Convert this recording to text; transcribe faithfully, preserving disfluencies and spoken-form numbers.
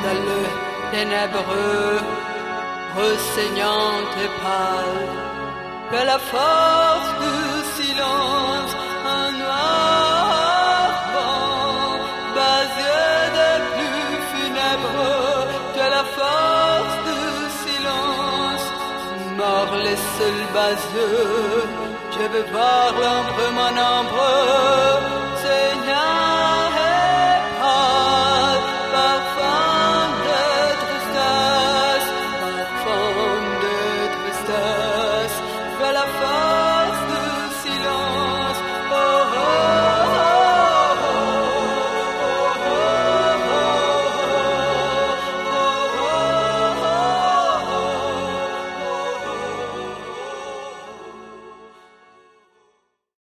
dans le ténébreux, ressaignante et pâle, que la force du silence, un noir vent, basé des plus funèbres, que la force du silence, mord les seuls baseux, je veux voir l'ombre, mon ombre,